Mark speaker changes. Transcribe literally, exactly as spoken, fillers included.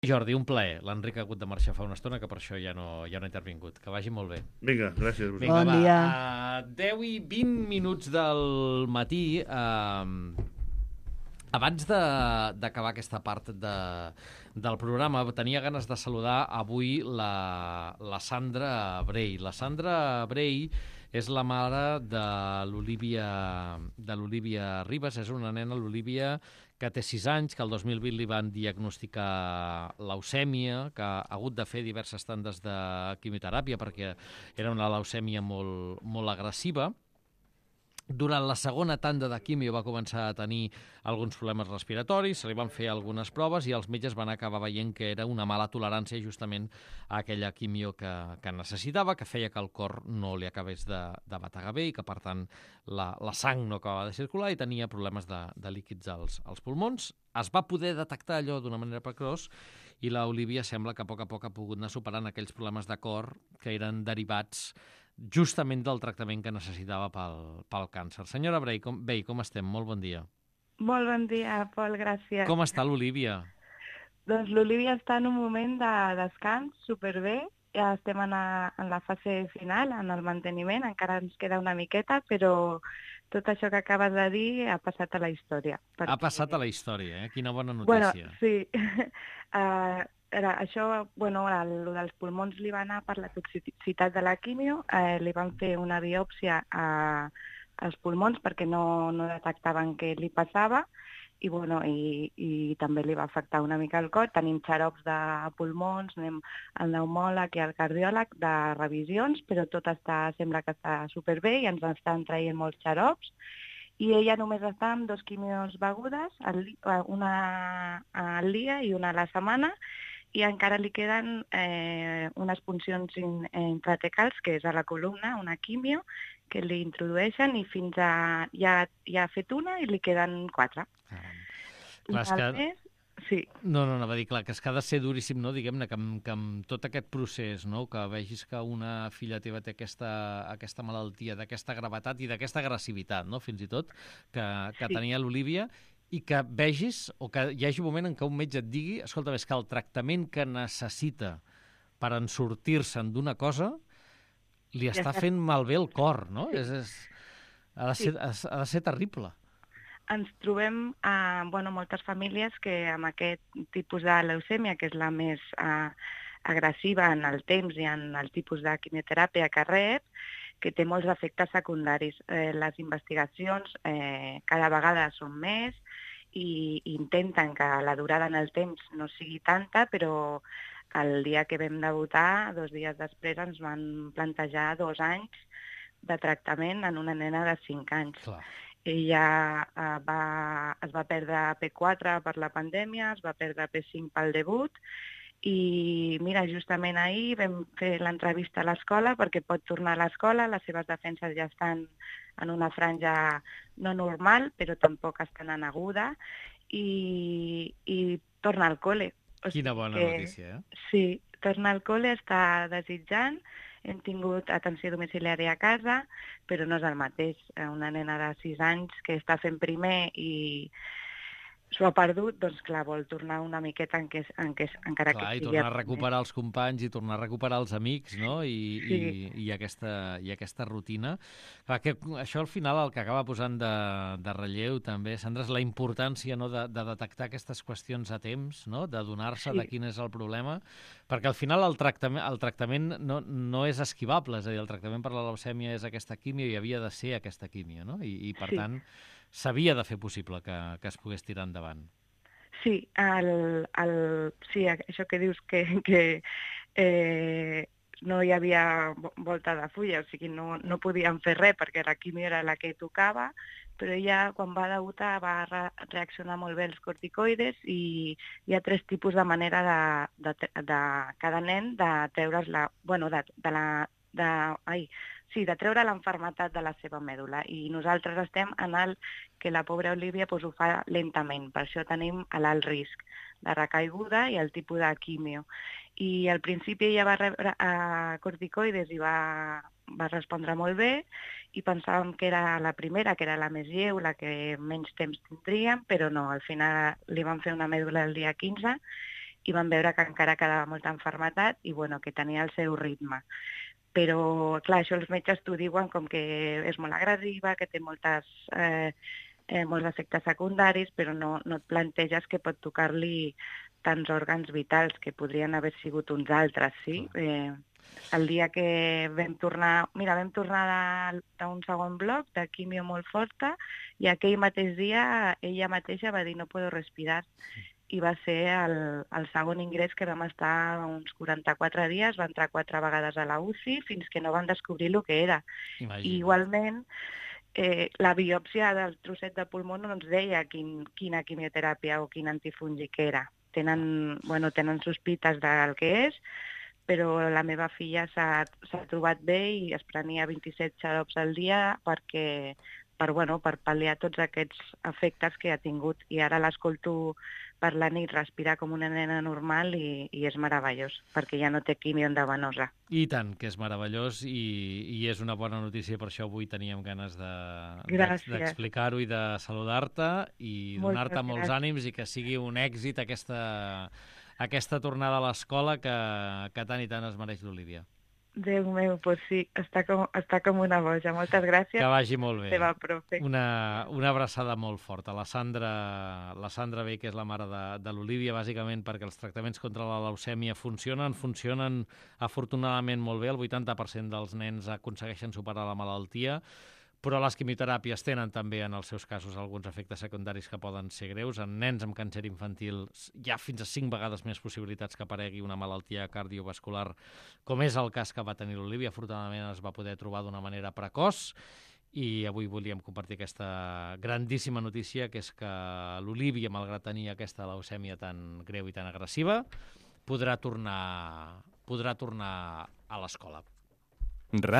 Speaker 1: Jordi, un plaer. L'Enric ha hagut de marxar fa una estona, que per això ja no, ja no ha intervingut. Que vagi molt bé.
Speaker 2: Vinga, gràcies.
Speaker 1: Vinga,
Speaker 3: Bon
Speaker 1: va,
Speaker 3: dia.
Speaker 1: a deu i vint minuts del matí, eh, abans de- d'acabar aquesta part de, del programa, tenia ganes de saludar avui la, la Sandra Brey. La Sandra Brey és la mare de l'Olivia de l'Olivia Ribas. És una nena, l'Olivia, que té sis anys, que el dos mil vint li van diagnosticar leucèmia, que ha hagut de fer diverses tandes de quimioteràpia perquè era una leucèmia molt, molt agressiva. Durant la segona tanda de quimio va començar a tenir alguns problemes respiratoris, se li van fer algunes proves i els metges van acabar veient que era una mala tolerància justament a aquella quimio que, que necessitava, que feia que el cor no li acabés de, de bategar bé i que, per tant, la, la sang no acabava de circular i tenia problemes de, de líquids als, als pulmons. Es va poder detectar allò d'una manera precoç i l'Olivia sembla que a poc a poc ha pogut anar superant aquells problemes de cor que eren derivats justament del tractament que necessitava pel, pel càncer. Senyora Brey, com, Bey, com estem? Molt bon dia.
Speaker 4: Molt bon dia, Pol, gràcies.
Speaker 1: Com està l'Olivia?
Speaker 4: Doncs l'Olivia està en un moment de descans superbé. Ja estem en, a, en la fase final, en el manteniment. Encara ens queda una miqueta, però tot això que acabes de dir ha passat a la història.
Speaker 1: Perquè... Ha passat a la història, eh? Quina bona
Speaker 4: Bueno,
Speaker 1: notícia.
Speaker 4: sí. uh, era, això, bueno, el, el dels pulmons li va anar per la toxicitat de la quimio. Eh, li van fer una biòpsia a, als pulmons perquè no, no detectaven què li passava. I, bueno, i, i també li va afectar una mica el cor. Tenim xarops de pulmons, anem al pneumòleg i al cardiòleg de revisions, però tot està, sembla que està superbé i ens estan traient molts xarops. I ella només està amb dos quimios begudes, una al dia i una a la setmana, i encara li queden eh, unes puncions in, intratecals, que és a la columna, una quimio, que li introdueixen i fins a... Ja, ja ha fet una i li queden quatre.
Speaker 1: Ah, clar, és que...
Speaker 4: Mes, sí.
Speaker 1: No, no, anava a dir, clar, que és que ha de ser duríssim, no? Diguem-ne, que, amb, que amb tot aquest procés, no? Que vegis que una filla teva té aquesta, aquesta malaltia, d'aquesta gravetat i d'aquesta agressivitat, no? Fins i tot, que, que sí. Tenia l'Olivia, i que vegis, o que hi hagi un moment en què un metge et digui, escolta, és que el tractament que necessita per en sortir-se'n d'una cosa li ja està fent malbé el cor, no? Sí. És, és, ha, de ser, sí. ha de ser terrible.
Speaker 4: Ens trobem eh, bueno, moltes famílies que amb aquest tipus de leucèmia, que és la més eh, agressiva en el temps i en el tipus de quimioteràpia que rep, que té molts efectes secundaris. Eh, les investigacions eh, cada vegada són més i, i intenten que la durada en el temps no sigui tanta, però el dia que vam debutar, dos dies després, ens van plantejar dos anys de tractament en una nena de cinc anys.
Speaker 1: Clar.
Speaker 4: Ella eh, va, es va perdre P quatre per la pandèmia, es va perdre P cinc pel debut, i mira, justament ahir vam fer l'entrevista a l'escola perquè pot tornar a l'escola, les seves defenses ja estan en una franja no normal, però tampoc estan en aguda, i, i torna al col·le.
Speaker 1: O sigui, quina bona
Speaker 4: que,
Speaker 1: notícia, eh?
Speaker 4: Sí, torna al col·le, està desitjant, hem tingut atenció domiciliària a casa, però no és el mateix. Una nena de sis anys que està fent primer i s'ho ha perdut, doncs clar, vol tornar una miqueta en què, en què, encara
Speaker 1: clar,
Speaker 4: que sigui...
Speaker 1: I tornar a recuperar els companys i tornar a recuperar els amics, no? I,
Speaker 4: sí.
Speaker 1: i, i, aquesta, i aquesta rutina. Clar, que això al final el que acaba posant de, de relleu també, Sandra, és la importància, no, de, de detectar aquestes qüestions a temps, no? De donar-se sí. de quin és el problema, perquè al final el tractament, el tractament no, no és esquivable, és a dir, el tractament per la leucèmia és aquesta quimio i havia de ser aquesta quimio, no? I, i per sí. tant, s'havia de fer possible que, que es pogués tirar endavant.
Speaker 4: Sí, el, el, sí, això que dius que, que eh, no hi havia volta de fulla, o sigui, no, no podíem fer res perquè la quimio era la que tocava, però ella, quan va debutar, va re reaccionar molt bé als corticoides i hi ha tres tipus de manera de, de, de cada nen de treure's la... Bueno, de, de la... De, ai, sí, de treure l'enfermetat de la seva mèdula, i nosaltres estem en el que la pobra Olivia pues, ho fa lentament, per això tenim l'alt risc de recaiguda i el tipus de quimio. I al principi ella va rebre uh, corticoides i va, va respondre molt bé, i pensàvem que era la primera, que era la més lleu, la que menys temps tindríem, però no, al final li van fer una mèdula el dia quinze i van veure que encara quedava molta malaltia i bueno, que tenia el seu ritme. Però, clar, això els metges t'ho diuen com que és molt agressiva, que té moltes, eh, eh, molts efectes secundaris, però no, no et planteges que pot tocar-li tants òrgans vitals, que podrien haver sigut uns altres, sí? Eh, el dia que vam tornar... Mira, vam tornar d'un segon bloc de quimio molt forta i aquell mateix dia ella mateixa va dir no puedo respirar. I va ser el, el segon ingrés que vam estar uns quaranta-quatre dies, va entrar quatre vegades a la U C I fins que no van descobrir el que era.
Speaker 1: Imagina't.
Speaker 4: I igualment, eh, la biòpsia del trosset de pulmó no ens deia quin, quina quimioteràpia o quin antifúngic era. Tenen, bueno, tenen sospites del que és, però la meva filla s'ha trobat bé i es prenia vint-i-set xarops al dia perquè, per, bueno, per pal·liar tots aquests efectes que ha tingut. I ara l'escolto per la nit respirar com una nena normal i, i és meravellós, perquè ja no té quimio endavenosa.
Speaker 1: I tant, que és meravellós i, i és una bona notícia, per això avui teníem ganes de, d'explicar-ho i de saludar-te i donar-te molts ànims i que sigui un èxit aquesta, aquesta tornada a l'escola que, que tant i tant es mereix l'Olívia.
Speaker 4: Déu meu, doncs sí, està com, està com una boja. Moltes gràcies.
Speaker 1: Que vagi molt bé.
Speaker 4: Teva profe.
Speaker 1: Una, una abraçada molt forta. La Sandra, la Sandra Bey, que és la mare de, de l'Olívia, bàsicament perquè els tractaments contra la leucèmia funcionen, funcionen afortunadament molt bé. El vuitanta per cent dels nens aconsegueixen superar la malaltia, però les quimioteràpies tenen també en els seus casos alguns efectes secundaris que poden ser greus. En nens amb càncer infantil hi ha fins a cinc vegades més possibilitats que aparegui una malaltia cardiovascular, com és el cas que va tenir l'Olívia. Afortunadament es va poder trobar d'una manera precoç i avui volíem compartir aquesta grandíssima notícia, que és que l'Olívia, malgrat tenir aquesta leucèmia tan greu i tan agressiva, podrà tornar, podrà tornar a l'escola.